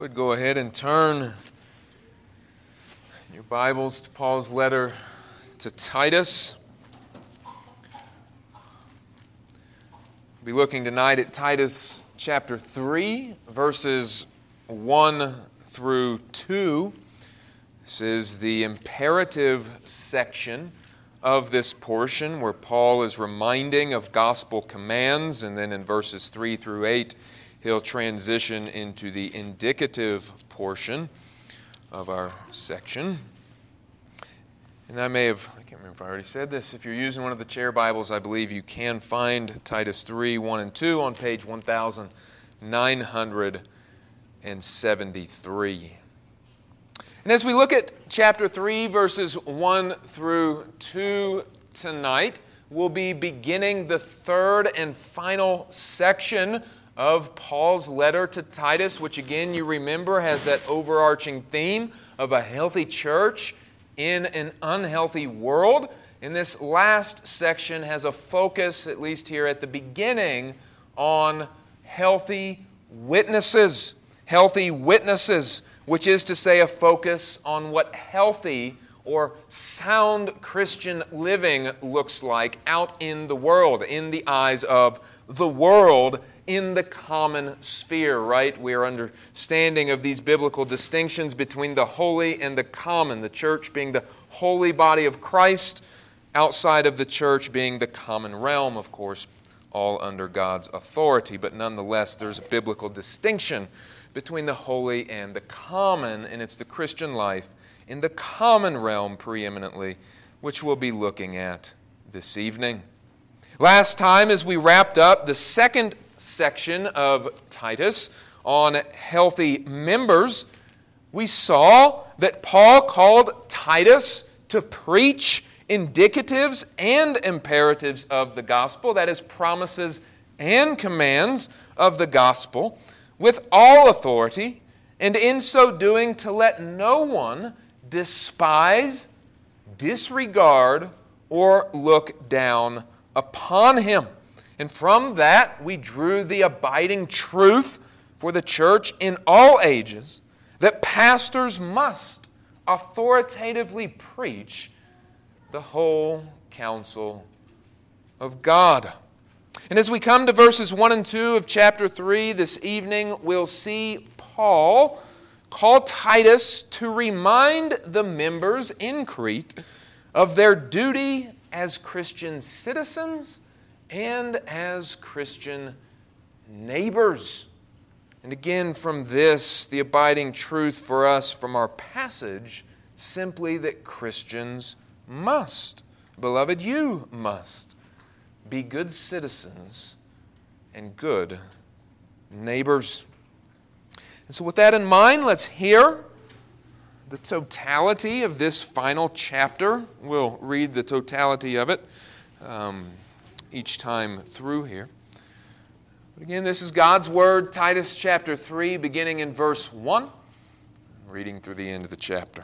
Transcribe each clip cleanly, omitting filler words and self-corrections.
Would go ahead and turn your Bibles to Paul's letter to Titus. We'll be looking tonight at Titus chapter 3, verses 1 through 2. This is the imperative section of this portion where Paul is reminding of gospel commands, and then in verses 3 through 8, he'll transition into the indicative portion of our section. And I can't remember if I already said this. If you're using one of the chair Bibles, I believe you can find Titus 3, 1 and 2 on page 1973. And as we look at chapter 3, verses 1 through 2 tonight, we'll be beginning the third and final section of Paul's letter to Titus, which again you remember has that overarching theme of a healthy church in an unhealthy world. And this last section has a focus, at least here at the beginning, on healthy witnesses. Healthy witnesses, which is to say a focus on what healthy or sound Christian living looks like out in the world, in the eyes of the world, in the common sphere, right? We are understanding of these biblical distinctions between the holy and the common, the church being the holy body of Christ, outside of the church being the common realm, of course, all under God's authority. But nonetheless, there's a biblical distinction between the holy and the common, and it's the Christian life in the common realm preeminently, which we'll be looking at this evening. Last time, as we wrapped up the second section of Titus on healthy members, we saw that Paul called Titus to preach indicatives and imperatives of the gospel, that is, promises and commands of the gospel, with all authority, and in so doing to let no one despise, disregard, or look down upon him. And from that, we drew the abiding truth for the church in all ages that pastors must authoritatively preach the whole counsel of God. And as we come to verses 1 and 2 of chapter 3 this evening, we'll see Paul call Titus to remind the members in Crete of their duty as Christian citizens and as Christian neighbors. And again, from this, the abiding truth for us from our passage, simply that Christians must, beloved, you must be good citizens and good neighbors. And so with that in mind, let's hear the totality of this final chapter. We'll read the totality of it each time through here. But again, this is God's Word, Titus chapter 3, beginning in verse 1, reading through the end of the chapter.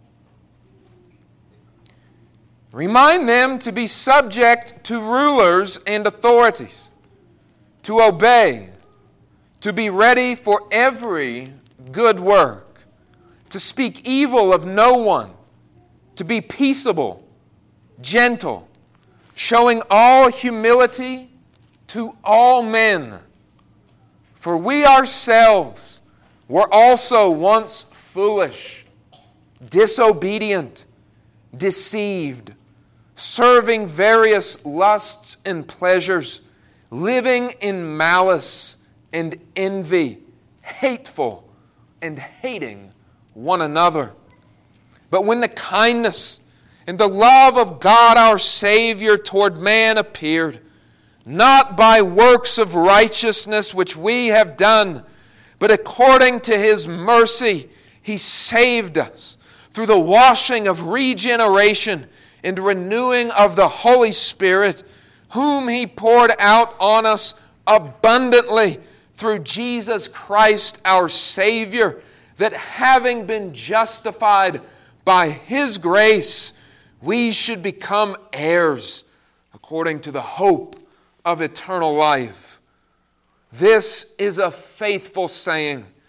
Remind them to be subject to rulers and authorities, to obey, to be ready for every good work, to speak evil of no one, to be peaceable, gentle, showing all humility to all men. For we ourselves were also once foolish, disobedient, deceived, serving various lusts and pleasures, living in malice and envy, hateful and hating one another. But when the kindness and the love of God our Savior toward man appeared, not by works of righteousness which we have done, but according to His mercy He saved us through the washing of regeneration and renewing of the Holy Spirit, whom He poured out on us abundantly through Jesus Christ our Savior, that having been justified by His grace, we should become heirs according to the hope of eternal life. This is a faithful saying,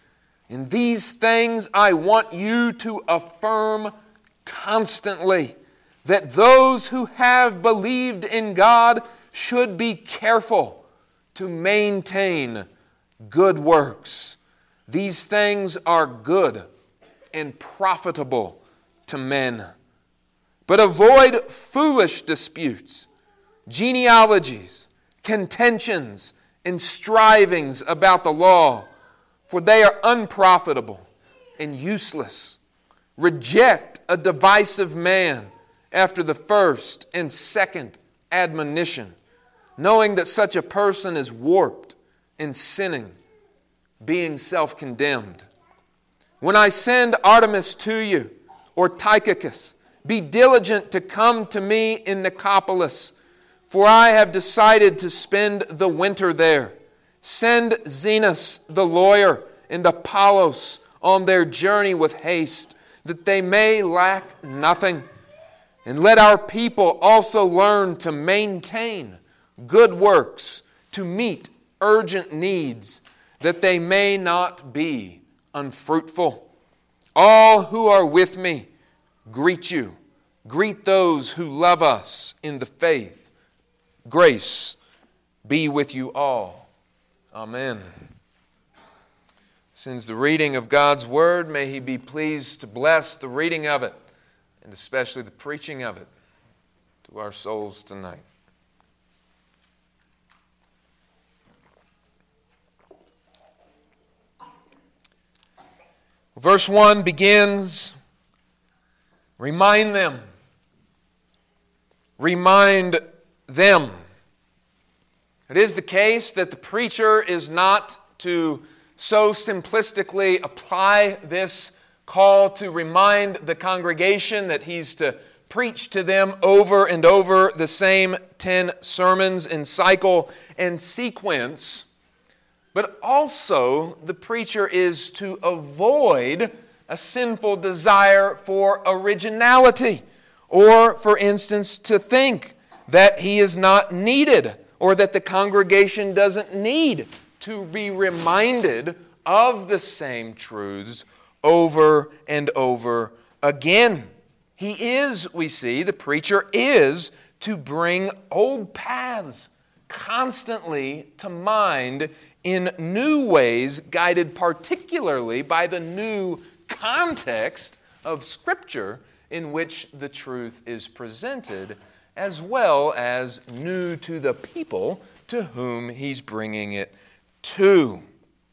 In these things I want you to affirm constantly that those who have believed in God should be careful to maintain good works. These things are good and profitable to men. But avoid foolish disputes, genealogies, contentions, and strivings about the law, for they are unprofitable and useless. Reject a divisive man after the first and second admonition, knowing that such a person is warped and sinning, being self-condemned. When I send Artemas to you, or Tychicus, be diligent to come to me in Nicopolis, for I have decided to spend the winter there. Send Zenas the lawyer and Apollos on their journey with haste, that they may lack nothing. And let our people also learn to maintain good works, to meet urgent needs, that they may not be unfruitful. All who are with me greet you. Greet those who love us in the faith. Grace be with you all. Amen. Since the reading of God's Word, may He be pleased to bless the reading of it, and especially the preaching of it, to our souls tonight. Verse 1 begins, remind them. Remind them. It is the case that the preacher is not to so simplistically apply this call to remind the congregation that he's to preach to them over and over the same 10 sermons in cycle and sequence. But also, the preacher is to avoid a sinful desire for originality, or, for instance, to think that he is not needed, or that the congregation doesn't need to be reminded of the same truths over and over again. He is, we see, the preacher is to bring old paths constantly to mind in new ways, guided particularly by the new context of Scripture in which the truth is presented, as well as new to the people to whom he's bringing it to.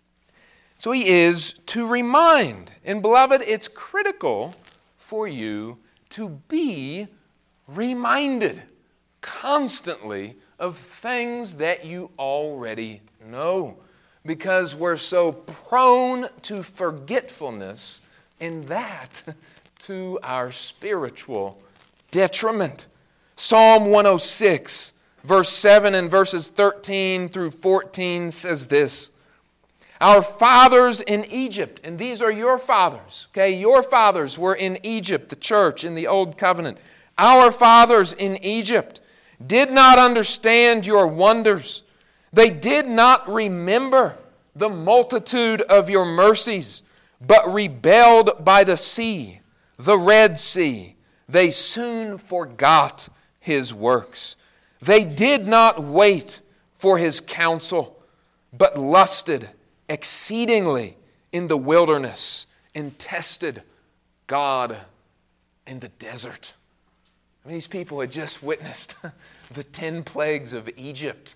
So he is to remind. And beloved, it's critical for you to be reminded constantly of things that you already know, because we're so prone to forgetfulness, and that to our spiritual detriment. Psalm 106, verse 7 and verses 13 through 14 says this: Our fathers in Egypt, and these are your fathers, okay? Your fathers were in Egypt, the church in the Old Covenant. Our fathers in Egypt did not understand your wonders. They did not remember the multitude of your mercies, but rebelled by the sea, the Red Sea. They soon forgot His works. They did not wait for His counsel, but lusted exceedingly in the wilderness and tested God in the desert. I mean, these people had just witnessed the 10 plagues of Egypt.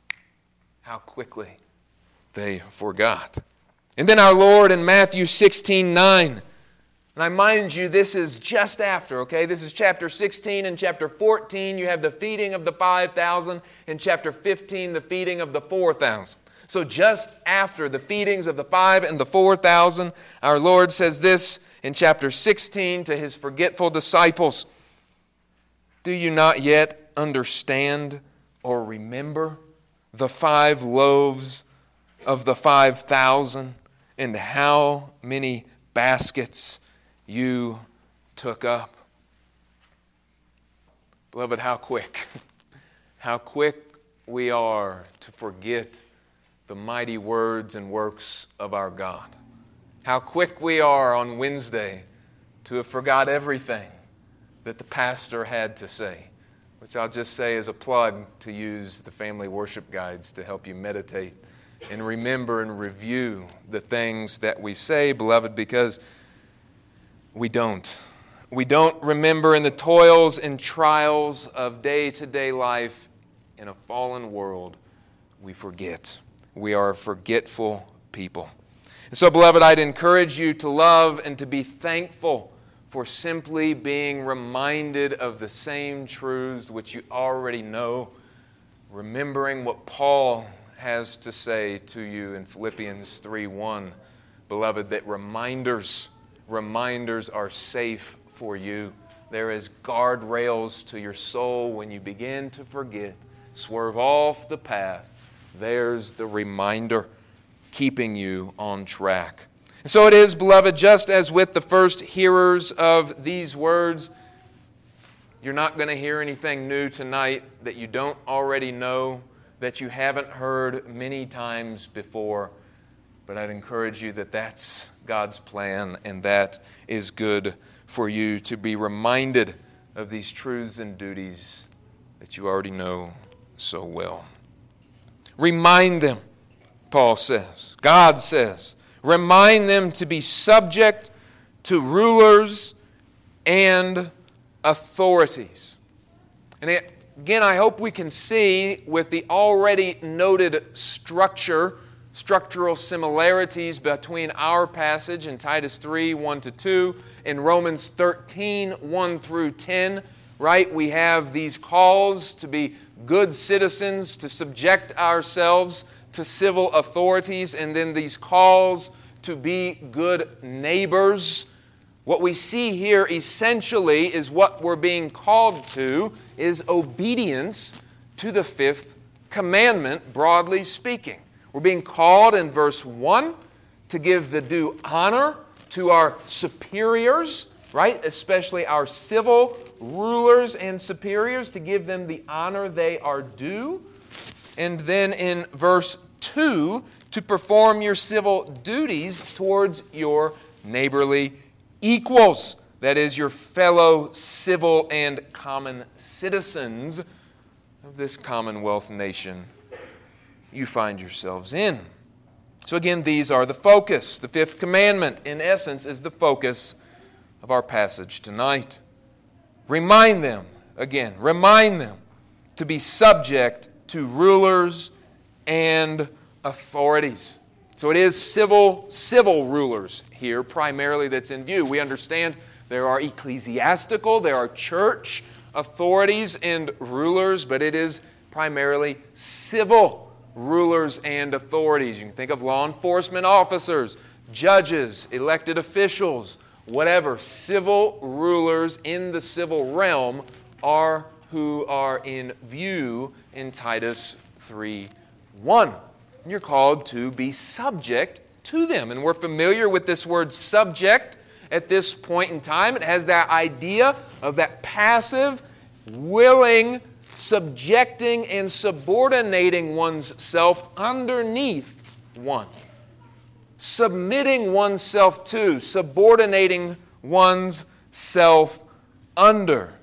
How quickly they forgot. And then our Lord in Matthew 16:9. And I mind you, this is just after, okay? This is chapter 16 and chapter 14. You have the feeding of the 5,000. In chapter 15, the feeding of the 4,000. So just after the feedings of the 5,000 and the 4,000, our Lord says this in chapter 16 to His forgetful disciples: Do you not yet understand or remember the 5 loaves of the 5,000 and how many baskets you took up? Beloved, how quick we are to forget the mighty words and works of our God. How quick we are on Wednesday to have forgot everything that the pastor had to say, which I'll just say as a plug to use the family worship guides to help you meditate and remember and review the things that we say, beloved, because we don't. We don't remember in the toils and trials of day-to-day life in a fallen world. We forget. We are a forgetful people. And so, beloved, I'd encourage you to love and to be thankful for simply being reminded of the same truths which you already know, remembering what Paul has to say to you in Philippians 3:1, beloved, that reminders are safe for you. There is guardrails to your soul when you begin to forget, swerve off the path. There's the reminder keeping you on track. And so it is, beloved, just as with the first hearers of these words, you're not going to hear anything new tonight that you don't already know, that you haven't heard many times before. But I'd encourage you that that's God's plan, and that is good for you to be reminded of these truths and duties that you already know so well. Remind them, Paul says, God says, remind them to be subject to rulers and authorities. And again, I hope we can see with the already noted structural similarities between our passage in Titus 3, 1-2, in Romans 13, 1-10, right? We have these calls to be good citizens, to subject ourselves to civil authorities, and then these calls to be good neighbors. What we see here essentially is what we're being called to is obedience to the fifth commandment, broadly speaking. We're being called in verse 1 to give the due honor to our superiors, right? Especially our civil rulers and superiors, to give them the honor they are due. And then in verse 2, to perform your civil duties towards your neighborly equals, that is, your fellow civil and common citizens of this Commonwealth nation you find yourselves in. So again, these are the focus. The fifth commandment, in essence, is the focus of our passage tonight. Remind them to be subject to rulers and authorities. So it is civil rulers here primarily that's in view. We understand there are ecclesiastical, there are church authorities and rulers, but it is primarily civil rulers and authorities. You can think of law enforcement officers, judges, elected officials, whatever. Civil rulers in the civil realm are who are in view in Titus 3:1. And you're called to be subject to them. And we're familiar with this word subject at this point in time. It has that idea of that passive, willing, subjecting and subordinating one's self underneath one. Submitting oneself to, subordinating one's self under.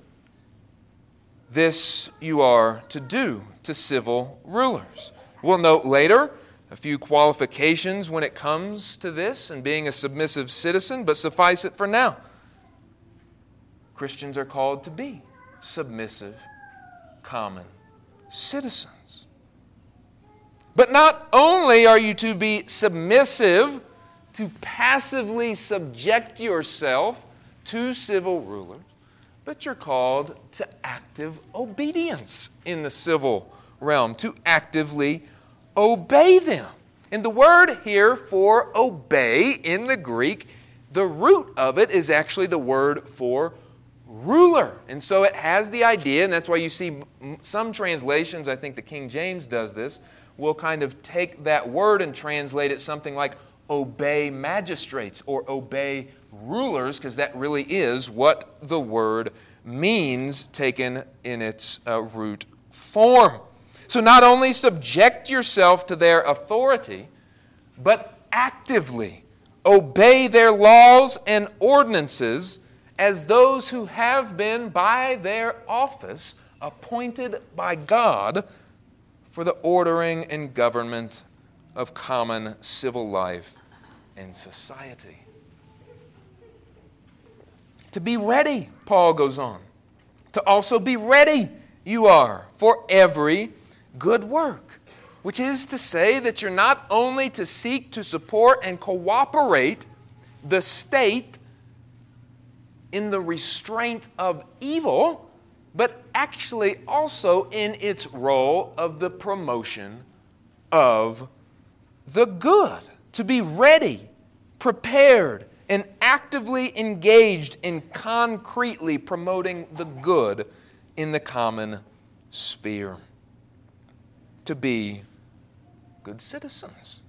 This you are to do to civil rulers. We'll note later a few qualifications when it comes to this and being a submissive citizen, but suffice it for now. Christians are called to be submissive, common citizens. But not only are you to be submissive, to passively subject yourself to civil rulers, but you're called to active obedience in the civil realm, to actively obey them. And the word here for obey in the Greek, the root of it is actually the word for ruler. And so it has the idea, and that's why you see some translations, I think the King James does this, will kind of take that word and translate it something like obey magistrates or obey rulers, because that really is what the word means taken in its root form. So not only subject yourself to their authority, but actively obey their laws and ordinances as those who have been by their office appointed by God for the ordering and government of common civil life and society. To be ready, Paul goes on. To also be ready you are for every good work, which is to say that you're not only to seek to support and cooperate the state in the restraint of evil, but actually also in its role of the promotion of the good. To be ready, prepared, and actively engaged in concretely promoting the good in the common sphere. To be good citizens.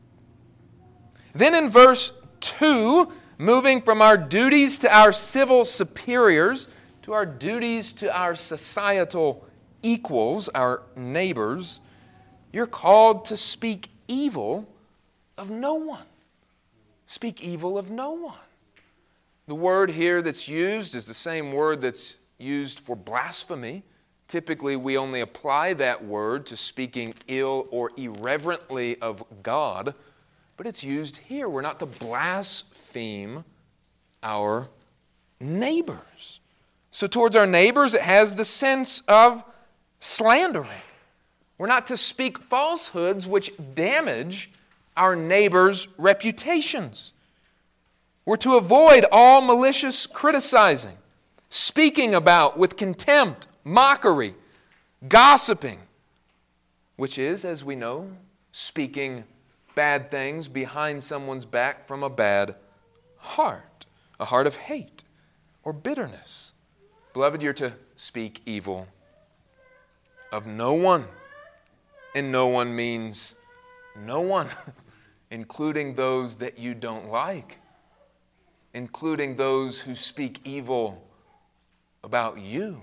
Then in verse 2, moving from our duties to our civil superiors, to our duties to our societal equals, our neighbors, you're called to speak evil of no one. Speak evil of no one. The word here that's used is the same word that's used for blasphemy. Typically, we only apply that word to speaking ill or irreverently of God, but it's used here. We're not to blaspheme our neighbors. So towards our neighbors, it has the sense of slandering. We're not to speak falsehoods which damage our neighbors' reputations. We're to avoid all malicious criticizing, speaking about with contempt, mockery, gossiping, which is, as we know, speaking bad things behind someone's back from a bad heart, a heart of hate or bitterness. Beloved, you're to speak evil of no one. And no one means no one, including those that you don't like, including those who speak evil about you.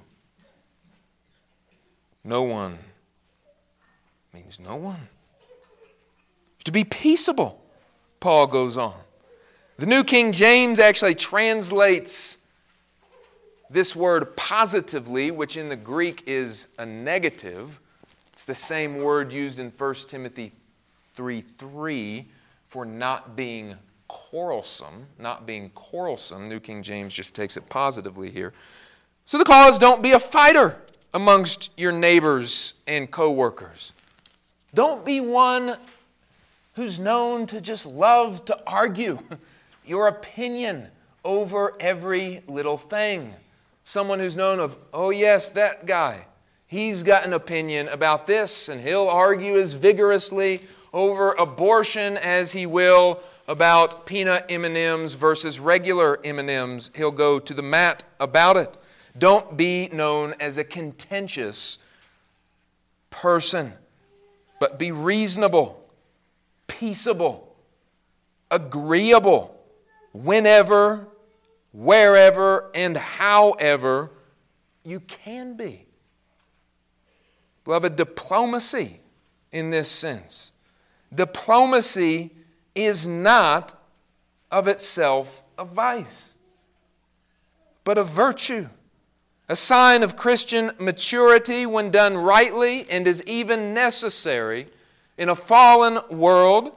No one means no one. To be peaceable, Paul goes on. The New King James actually translates this word positively, which in the Greek is a negative. It's the same word used in 1 Timothy 3:3 for not being quarrelsome. Not being quarrelsome. New King James just takes it positively here. So the call is, don't be a fighter amongst your neighbors and co-workers. Don't be one who's known to just love to argue your opinion over every little thing. Someone who's known of, oh yes, that guy. He's got an opinion about this, and he'll argue as vigorously over abortion as he will about peanut M&Ms versus regular M&Ms. He'll go to the mat about it. Don't be known as a contentious person, but be reasonable, peaceable, agreeable, whenever, wherever, and however you can be. Beloved, diplomacy in this sense. Diplomacy is not of itself a vice, but a virtue, a sign of Christian maturity when done rightly, and is even necessary in a fallen world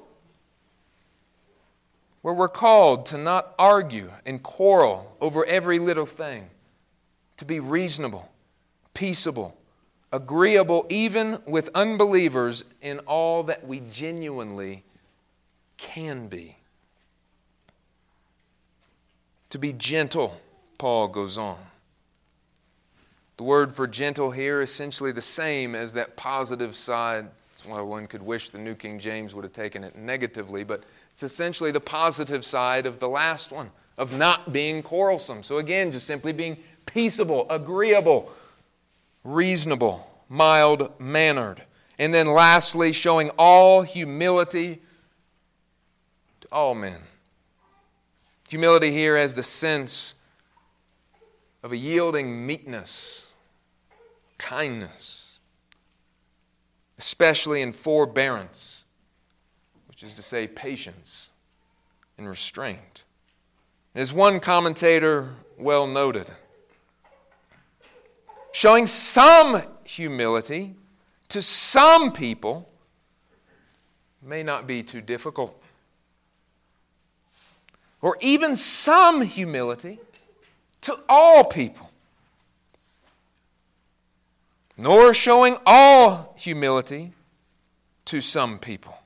where we're called to not argue and quarrel over every little thing, to be reasonable, peaceable, agreeable even with unbelievers in all that we genuinely can be. To be gentle, Paul goes on. The word for gentle here is essentially the same as that positive side. That's why one could wish the New King James would have taken it negatively, but it's essentially the positive side of the last one, of not being quarrelsome. So again, just simply being peaceable, agreeable, reasonable, mild-mannered. And then lastly, showing all humility to all men. Humility here has the sense of a yielding meekness, kindness, especially in forbearance, which is to say patience, and restraint. As one commentator well noted, showing some humility to some people may not be too difficult. Or even some humility to all people. Nor showing all humility to some people.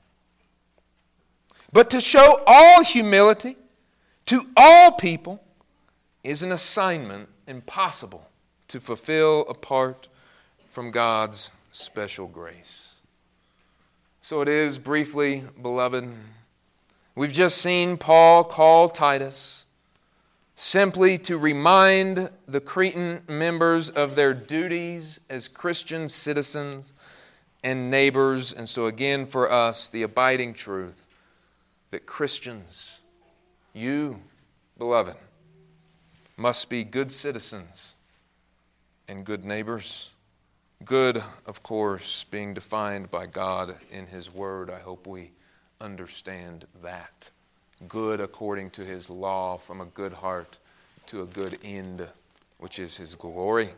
But to show all humility to all people is an assignment impossible to fulfill apart from God's special grace. So it is, briefly, beloved, we've just seen Paul call Titus simply to remind the Cretan members of their duties as Christian citizens and neighbors. And so again, for us, the abiding truth that Christians, you, beloved, must be good citizens and good neighbors. Good, of course, being defined by God in His Word. I hope we understand that. Good according to His law, from a good heart to a good end, which is His glory.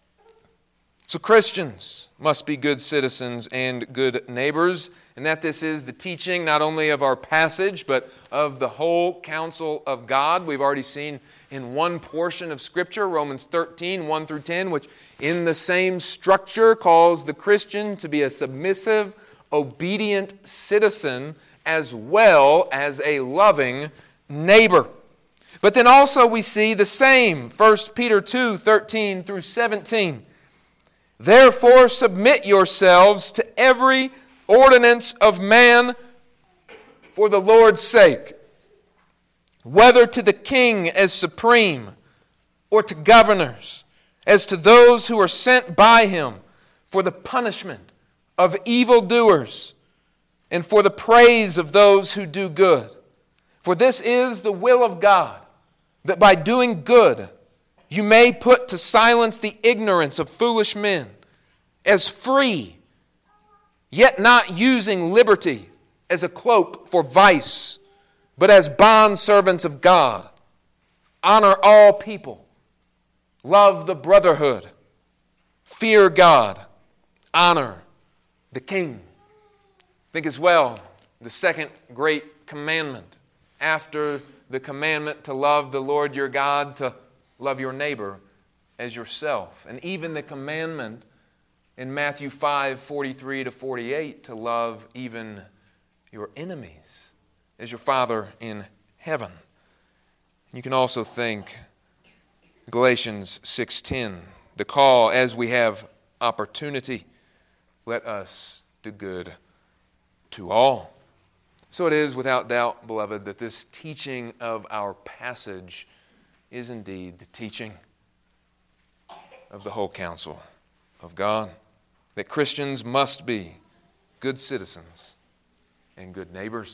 So Christians must be good citizens and good neighbors, and that this is the teaching not only of our passage, but of the whole counsel of God. We've already seen in one portion of Scripture, Romans 13, 1 through 10, which in the same structure calls the Christian to be a submissive, obedient citizen as well as a loving neighbor. But then also we see the same, 1 Peter 2, 13 through 17. Therefore submit yourselves to every ordinance of man for the Lord's sake, whether to the king as supreme, or to governors, as to those who are sent by him for the punishment of evildoers and for the praise of those who do good. For this is the will of God, that by doing good you may put to silence the ignorance of foolish men, as free, yet not using liberty as a cloak for vice, but as bondservants of God. Honor all people. Love the brotherhood. Fear God. Honor the king. Think as well, the second great commandment, after the commandment to love the Lord your God, to love your neighbor as yourself. And even the commandment in Matthew 5, 43 to 48, to love even your enemies as your Father in heaven. You can also think Galatians 6:10, the call, as we have opportunity, let us do good to all. So it is without doubt, beloved, that this teaching of our passage is indeed the teaching of the whole counsel of God, that Christians must be good citizens and good neighbors.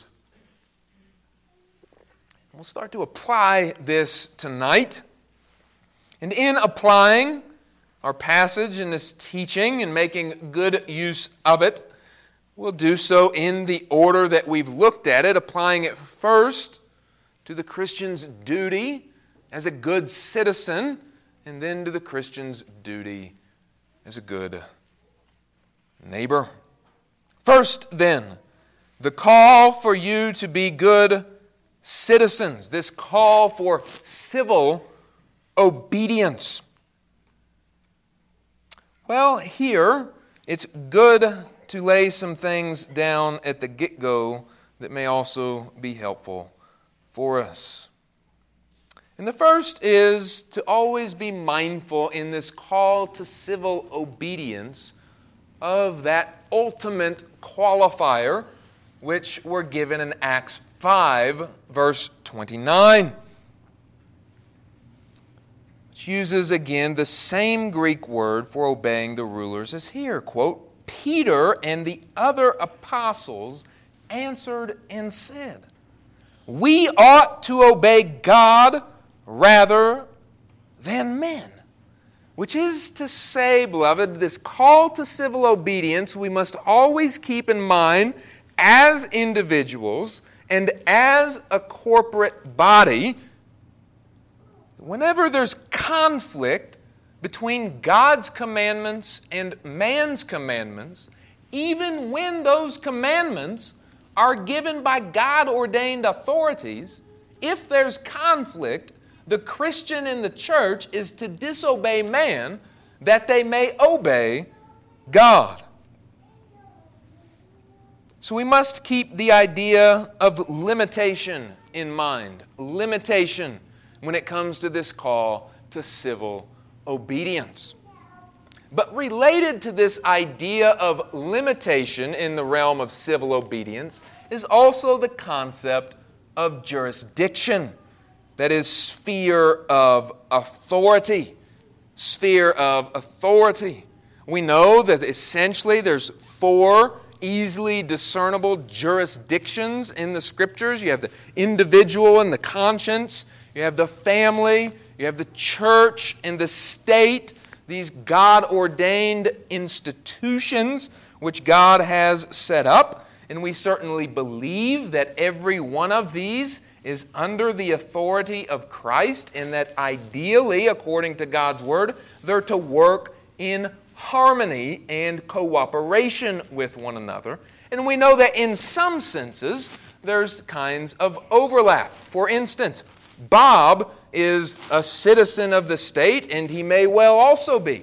We'll start to apply this tonight. And in applying our passage in this teaching and making good use of it, we'll do so in the order that we've looked at it, applying it first to the Christian's duty as a good citizen, and then to the Christian's duty as a good neighbor. First, then, the call for you to be good citizens, this call for civil obedience. Well, here, it's good to lay some things down at the get-go that may also be helpful for us. And the first is to always be mindful in this call to civil obedience of that ultimate qualifier which we're given in Acts 5, verse 29. Which uses again the same Greek word for obeying the rulers as here. Quote, Peter and the other apostles answered and said, we ought to obey God rather than men. Which is to say, beloved, this call to civil obedience we must always keep in mind as individuals And as a corporate body, whenever there's conflict between God's commandments and man's commandments, even when those commandments are given by God-ordained authorities, if there's conflict, the Christian in the church is to disobey man that they may obey God. So we must keep the idea of limitation in mind. Limitation when it comes to this call to civil obedience. But related to this idea of limitation in the realm of civil obedience is also the concept of jurisdiction. That is, sphere of authority. Sphere of authority. We know that essentially there's 4 easily discernible jurisdictions in the Scriptures. You have the individual and the conscience. You have the family. You have the church and the state. These God-ordained institutions which God has set up. And we certainly believe that every one of these is under the authority of Christ, and that ideally, according to God's Word, they're to work in harmony and cooperation with one another. And we know that in some senses, there's kinds of overlap. For instance, Bob is a citizen of the state, and he may well also be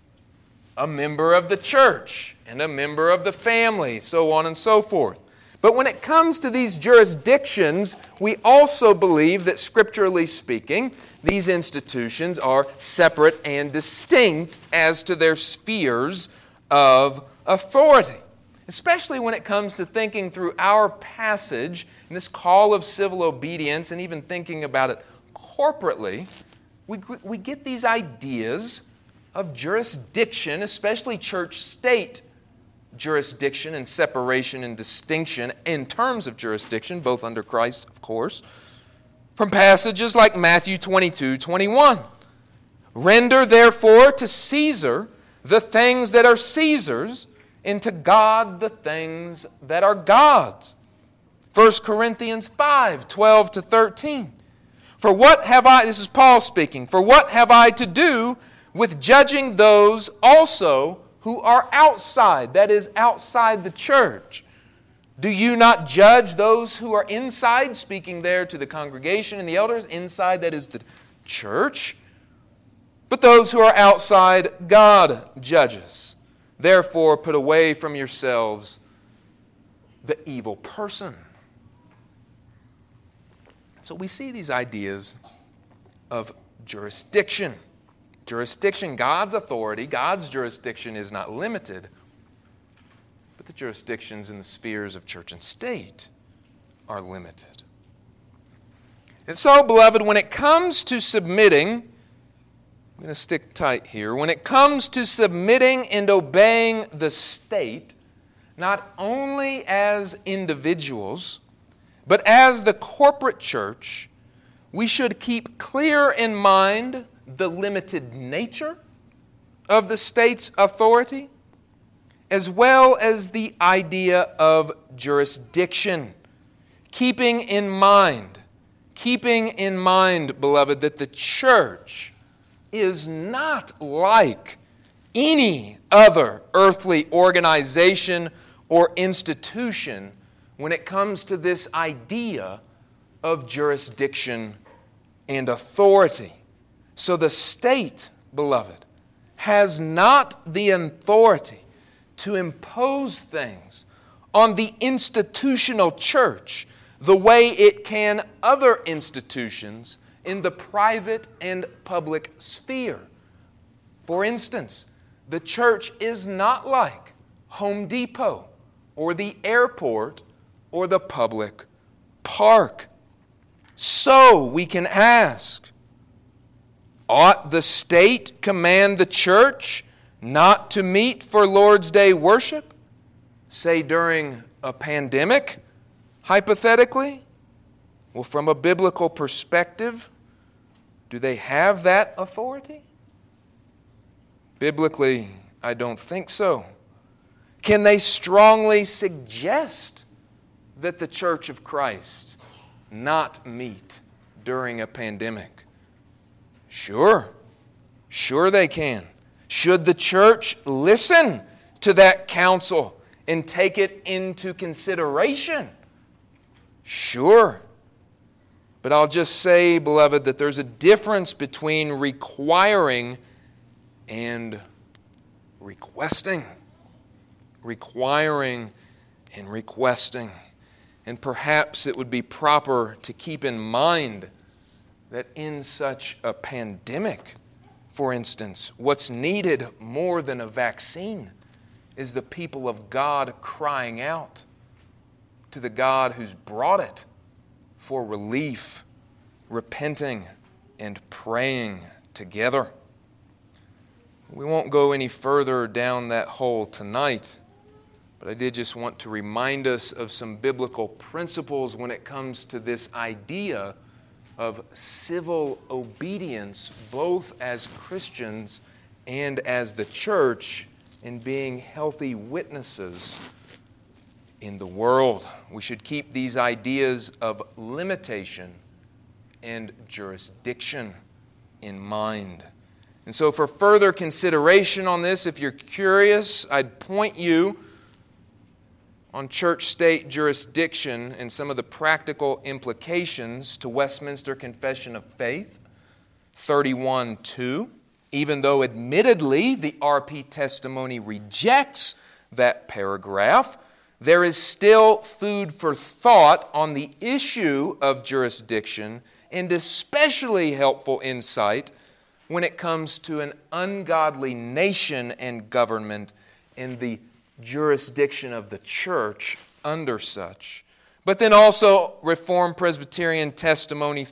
a member of the church and a member of the family, so on and so forth. But when it comes to these jurisdictions, we also believe that, scripturally speaking, these institutions are separate and distinct as to their spheres of authority. Especially when it comes to thinking through our passage and this call of civil obedience, and even thinking about it corporately, we get these ideas of jurisdiction, especially church-state jurisdiction and separation and distinction in terms of jurisdiction, both under Christ, of course, from passages like Matthew 22:21. Render therefore to Caesar the things that are Caesar's, and to God the things that are God's. 1 Corinthians 5:12-13. For what have I, this is Paul speaking, for what have I to do with judging those also who are outside, that is, outside the church? Do you not judge those who are inside, speaking there to the congregation and the elders, inside, that is, the church? But those who are outside, God judges. Therefore, put away from yourselves the evil person. So we see these ideas of jurisdiction. Jurisdiction, God's authority, God's jurisdiction is not limited, but the jurisdictions in the spheres of church and state are limited. And so, beloved, when it comes to submitting, I'm going to stick tight here, when it comes to submitting and obeying the state, not only as individuals, but as the corporate church, we should keep clear in mind the limited nature of the state's authority, as well as the idea of jurisdiction. Keeping in mind, beloved, that the church is not like any other earthly organization or institution when it comes to this idea of jurisdiction and authority. So the state, beloved, has not the authority to impose things on the institutional church the way it can other institutions in the private and public sphere. For instance, the church is not like Home Depot or the airport or the public park. So we can ask, ought the state command the church not to meet for Lord's Day worship, say during a pandemic, hypothetically? Well, from a biblical perspective, do they have that authority? Biblically, I don't think so. Can they strongly suggest that the Church of Christ not meet during a pandemic? Sure they can. Should the church listen to that counsel and take it into consideration? Sure. But I'll just say, beloved, that there's a difference between requiring and requesting. Requiring and requesting. And perhaps it would be proper to keep in mind that in such a pandemic, for instance, what's needed more than a vaccine is the people of God crying out to the God who's brought it for relief, repenting and praying together. We won't go any further down that hole tonight, but I did just want to remind us of some biblical principles when it comes to this idea of civil obedience, both as Christians and as the church, in being healthy witnesses in the world. We should keep these ideas of limitation and jurisdiction in mind. And so for further consideration on this, if you're curious, I'd point you on church-state jurisdiction and some of the practical implications to Westminster Confession of Faith, 31:2. Even though admittedly the RP testimony rejects that paragraph, there is still food for thought on the issue of jurisdiction and especially helpful insight when it comes to an ungodly nation and government in the jurisdiction of the church under such. But then also Reformed Presbyterian Testimony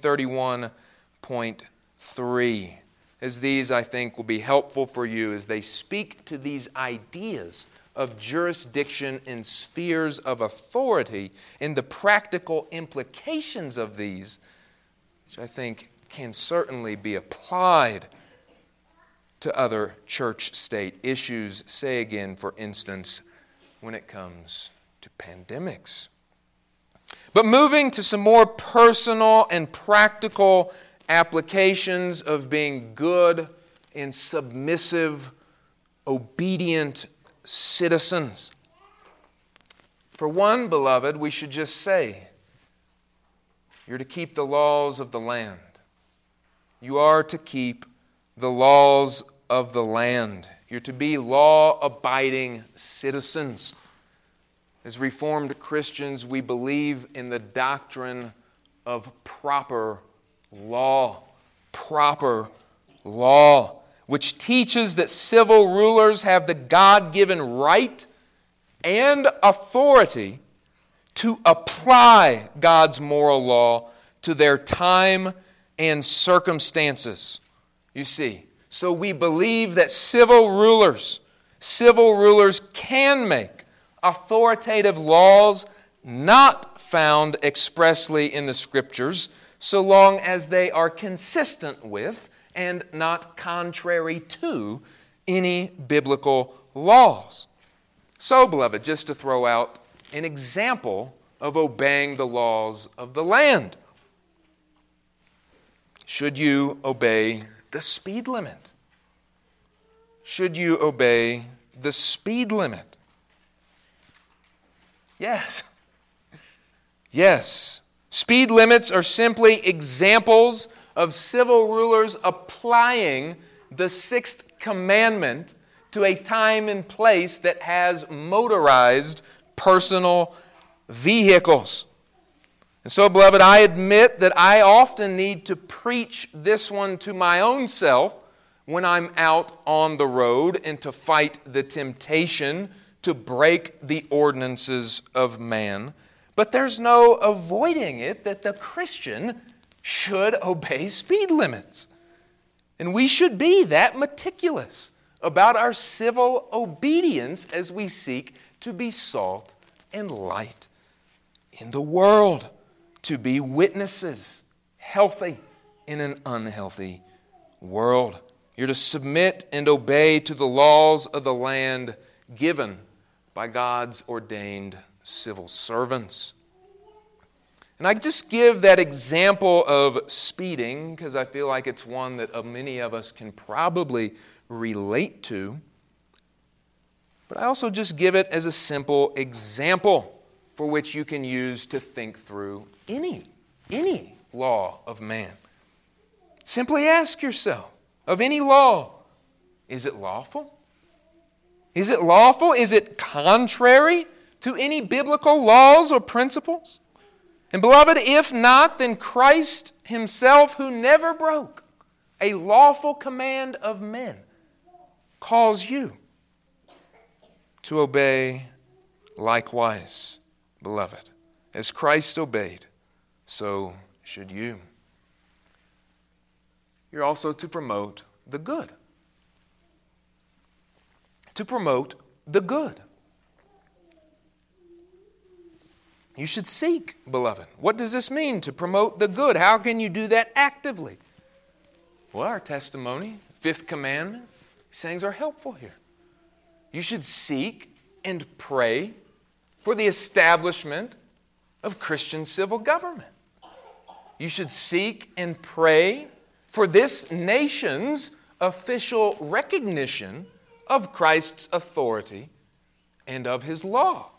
31.3, as these, I think, will be helpful for you as they speak to these ideas of jurisdiction in spheres of authority and the practical implications of these, which I think can certainly be applied to other church-state issues, say again, for instance, when it comes to pandemics. But moving to some more personal and practical applications of being good and submissive, obedient citizens. For one, beloved, we should just say, you're to keep the laws of the land. You are to keep the laws of the land. You're to be law-abiding citizens. As Reformed Christians, we believe in the doctrine of proper law, which teaches that civil rulers have the God-given right and authority to apply God's moral law to their time and circumstances. You see, so we believe that civil rulers can make authoritative laws not found expressly in the Scriptures, so long as they are consistent with and not contrary to any biblical laws. So, beloved, just to throw out an example of obeying the laws of the land. Should you obey the speed limit? Should you obey the speed limit? Yes. Yes. Speed limits are simply examples of civil rulers applying the sixth commandment to a time and place that has motorized personal vehicles. And so, beloved, I admit that I often need to preach this one to my own self when I'm out on the road and to fight the temptation to break the ordinances of man. But there's no avoiding it that the Christian should obey speed limits. And we should be that meticulous about our civil obedience as we seek to be salt and light in the world, to be witnesses, healthy in an unhealthy world. You're to submit and obey to the laws of the land given by God's ordained civil servants. And I just give that example of speeding because I feel like it's one that many of us can probably relate to. But I also just give it as a simple example for which you can use to think through any law of man. Simply ask yourself, of any law, is it lawful? Is it lawful? Is it contrary to any biblical laws or principles? And beloved, if not, then Christ himself, who never broke a lawful command of men, calls you to obey likewise, beloved. As Christ obeyed, so should you. You're also to promote the good. To promote the good. You should seek, beloved. What does this mean, to promote the good? How can you do that actively? Well, our testimony, fifth commandment, these things are helpful here. You should seek and pray for the establishment of Christian civil government. You should seek and pray for this nation's official recognition of Christ's authority and of his law.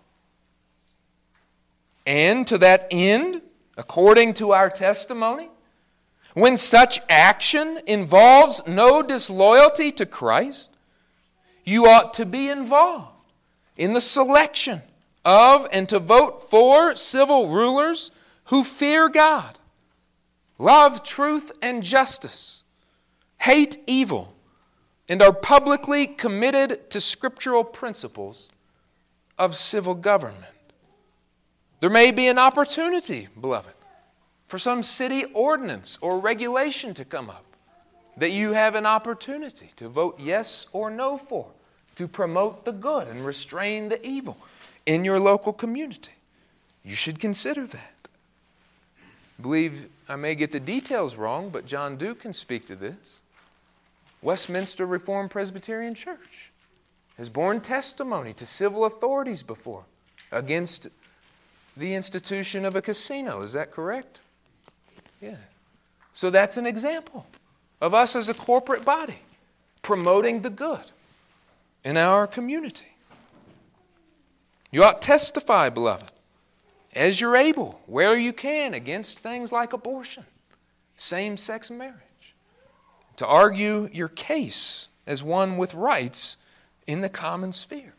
And to that end, according to our testimony, when such action involves no disloyalty to Christ, you ought to be involved in the selection of and to vote for civil rulers who fear God, love truth and justice, hate evil, and are publicly committed to scriptural principles of civil government. There may be an opportunity, beloved, for some city ordinance or regulation to come up that you have an opportunity to vote yes or no for, to promote the good and restrain the evil in your local community. You should consider that. I believe I may get the details wrong, but John Duke can speak to this. Westminster Reformed Presbyterian Church has borne testimony to civil authorities before against the institution of a casino. Is that correct? Yeah. So that's an example of us as a corporate body promoting the good in our community. You ought to testify, beloved, as you're able, where you can, against things like abortion, same-sex marriage, to argue your case as one with rights in the common sphere.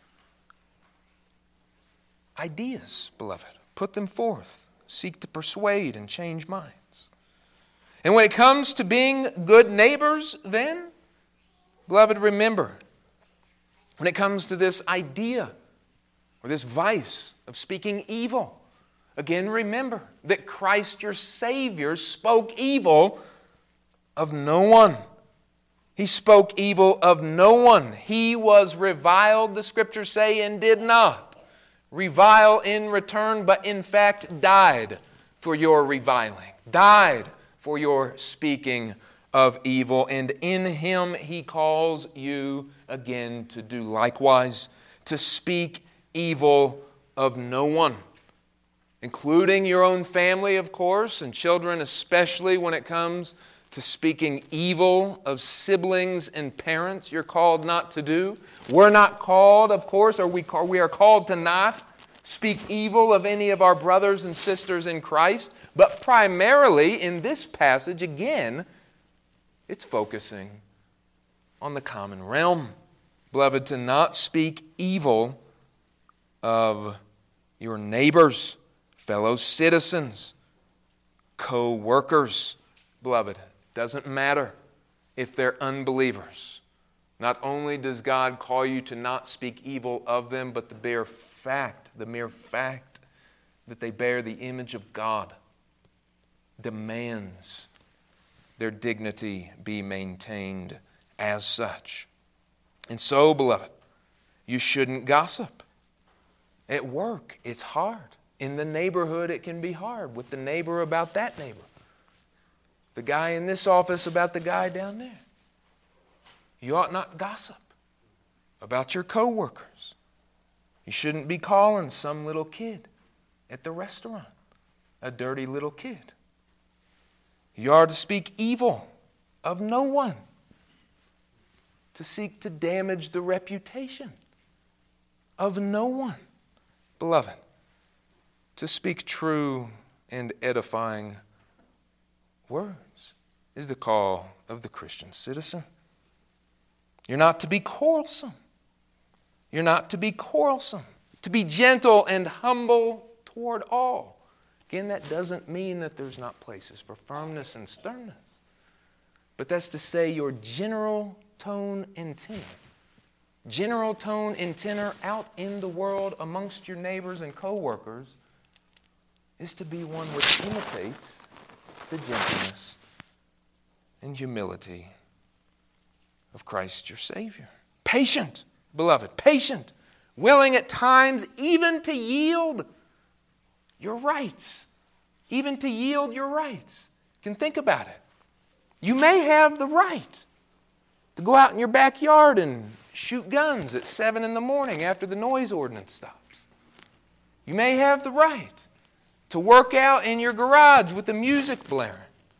Ideas, beloved, put them forth. Seek to persuade and change minds. And when it comes to being good neighbors, then, beloved, remember, when it comes to this idea or this vice of speaking evil, again, remember that Christ your Savior spoke evil of no one. He spoke evil of no one. He was reviled, the Scriptures say, and did not revile in return, but in fact died for your reviling, died for your speaking of evil. And in Him He calls you again to do likewise, to speak evil of no one, including your own family, of course, and children, especially when it comes to speaking evil of siblings and parents. You're called not to do. We're not called, of course, or we are called to not speak evil of any of our brothers and sisters in Christ. But primarily in this passage, again, it's focusing on the common realm. Beloved, to not speak evil of your neighbors, fellow citizens, co-workers. Beloved, doesn't matter if they're unbelievers. Not only does God call you to not speak evil of them, but the mere fact that they bear the image of God demands their dignity be maintained as such. And so, beloved, you shouldn't gossip. At work, it's hard. In the neighborhood, it can be hard with the neighbor about that neighbor. The guy in this office about the guy down there. You ought not gossip about your coworkers. You shouldn't be calling some little kid at the restaurant a dirty little kid. You are to speak evil of no one, to seek to damage the reputation of no one. Beloved, to speak true and edifying words is the call of the Christian citizen. You're not to be quarrelsome. You're not to be quarrelsome. To be gentle and humble toward all. Again, that doesn't mean that there's not places for firmness and sternness. But that's to say your general tone and tenor. General tone and tenor out in the world amongst your neighbors and co-workers is to be one which imitates the gentleness and humility of Christ your Savior. Patient, beloved, patient, willing at times even to yield your rights. Even to yield your rights. You can think about it. You may have the right to go out in your backyard and shoot guns at 7 in the morning after the noise ordinance stops. You may have the right to work out in your garage with the music blaring.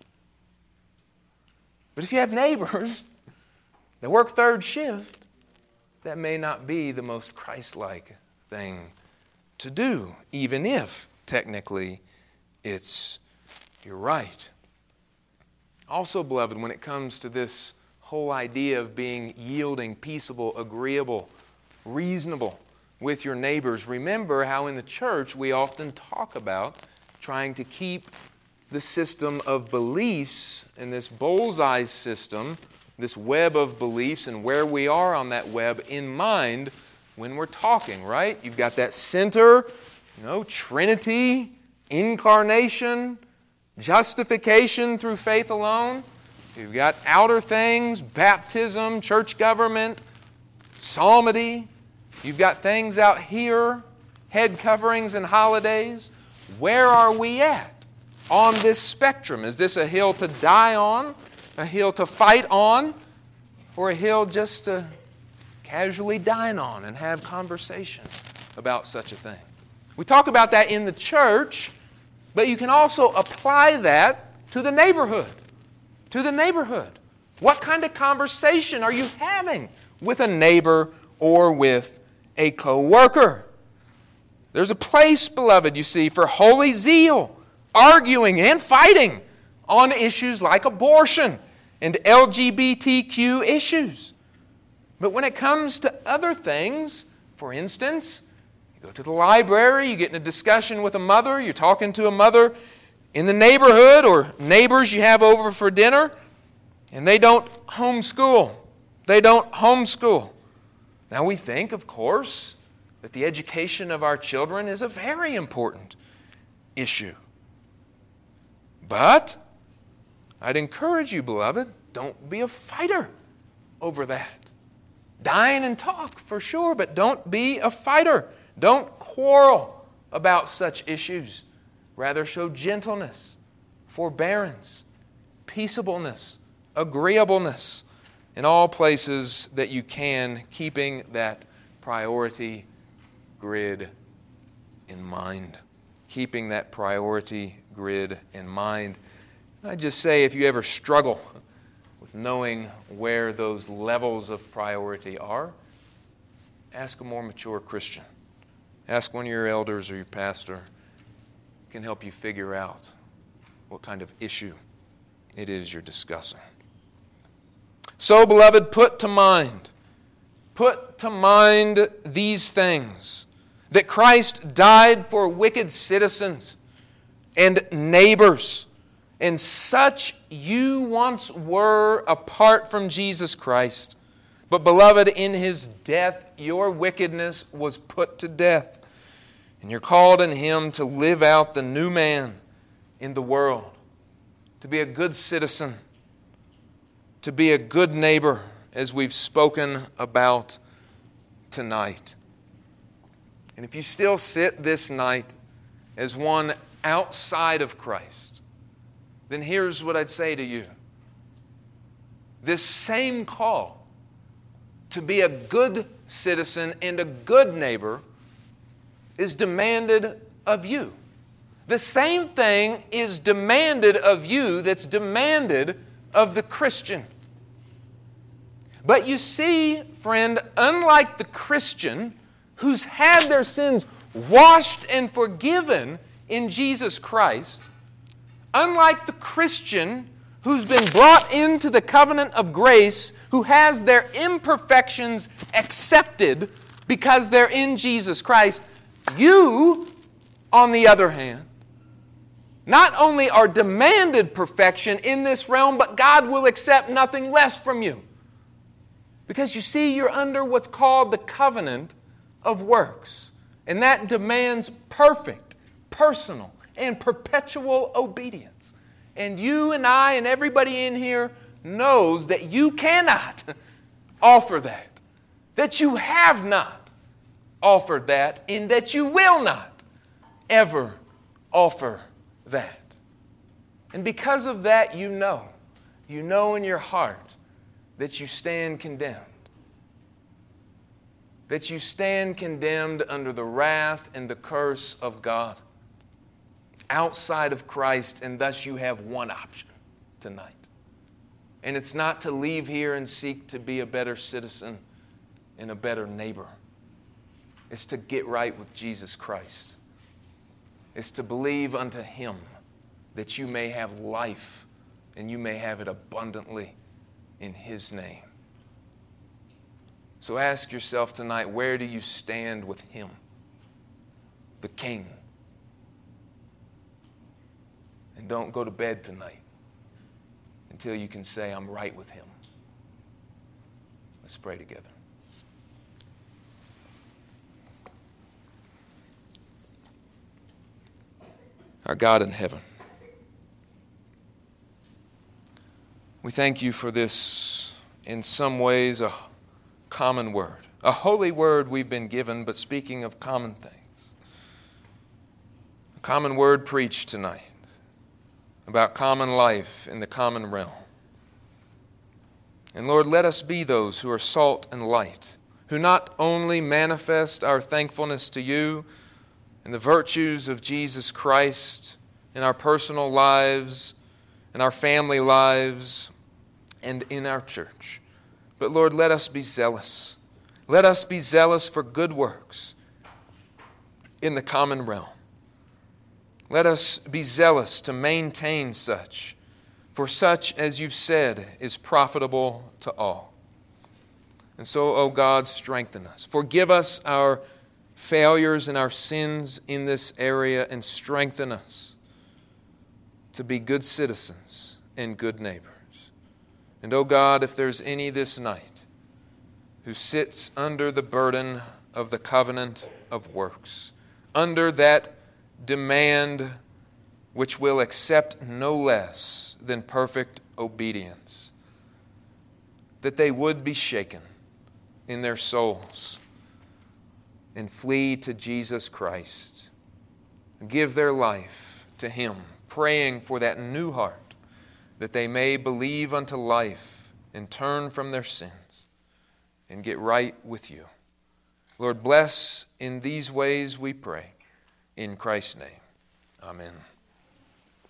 But if you have neighbors that work third shift, that may not be the most Christ-like thing to do, even if technically it's your right. Also, beloved, when it comes to this whole idea of being yielding, peaceable, agreeable, reasonable with your neighbors, remember how in the church we often talk about trying to keep the system of beliefs and this bullseye system, this web of beliefs and where we are on that web in mind when we're talking, right? You've got that center, Trinity, incarnation, justification through faith alone. You've got outer things, baptism, church government, psalmody. You've got things out here, head coverings and holidays. Where are we at on this spectrum? Is this a hill to die on, a hill to fight on, or a hill just to casually dine on and have conversation about such a thing? We talk about that in the church, but you can also apply that to the neighborhood. To the neighborhood. What kind of conversation are you having with a neighbor or with a co-worker? There's a place, beloved, you see, for holy zeal, arguing and fighting on issues like abortion and LGBTQ issues. But when it comes to other things, for instance, you go to the library, you get in a discussion with a mother, you're talking to a mother in the neighborhood or neighbors you have over for dinner, and they don't homeschool. They don't homeschool. Now we think, of course, that the education of our children is a very important issue. But I'd encourage you, beloved, don't be a fighter over that. Dine and talk, for sure, but don't be a fighter. Don't quarrel about such issues. Rather, show gentleness, forbearance, peaceableness, agreeableness in all places that you can, keeping that priority grid in mind. Keeping that priority grid in mind. I just say, if you ever struggle with knowing where those levels of priority are, ask a more mature Christian. Ask one of your elders or your pastor. Can help you figure out what kind of issue it is you're discussing. So, beloved, put to mind these things, that Christ died for wicked citizens and neighbors, and such you once were apart from Jesus Christ. But, beloved, in His death, your wickedness was put to death. And you're called in Him to live out the new man in the world, to be a good citizen, to be a good neighbor, as we've spoken about tonight. And if you still sit this night as one outside of Christ, then here's what I'd say to you. This same call to be a good citizen and a good neighbor is demanded of you. The same thing is demanded of you that's demanded of the Christian. But you see, friend, unlike the Christian who's had their sins washed and forgiven in Jesus Christ, unlike the Christian who's been brought into the covenant of grace, who has their imperfections accepted because they're in Jesus Christ, you, on the other hand, not only are demanded perfection in this realm, but God will accept nothing less from you. Because you see, you're under what's called the covenant of works. And that demands perfect, personal, and perpetual obedience. And you and I and everybody in here knows that you cannot offer that. That you have not offered that, and that you will not ever offer that. And because of that, you know in your heart that you stand condemned. That you stand condemned under the wrath and the curse of God outside of Christ, and thus you have one option tonight. And it's not to leave here and seek to be a better citizen and a better neighbor. It's to get right with Jesus Christ. It's to believe unto Him that you may have life and you may have it abundantly in His name. So ask yourself tonight, where do you stand with Him, the King? And don't go to bed tonight until you can say, I'm right with Him. Let's pray together. Our God in heaven, we thank You for this, in some ways, a common word. A holy word we've been given, but speaking of common things. A common word preached tonight about common life in the common realm. And Lord, let us be those who are salt and light, who not only manifest our thankfulness to You and the virtues of Jesus Christ in our personal lives, in our family lives, and in our church. But Lord, let us be zealous. Let us be zealous for good works in the common realm. Let us be zealous to maintain such, for such, as You've said, is profitable to all. And so, O God, strengthen us. Forgive us our failures and our sins in this area, and strengthen us to be good citizens and good neighbors. And, O God, if there's any this night who sits under the burden of the covenant of works, under that demand which will accept no less than perfect obedience, that they would be shaken in their souls and flee to Jesus Christ, and give their life to Him, praying for that new heart, that they may believe unto life and turn from their sins and get right with You. Lord, bless in these ways we pray. In Christ's name, amen.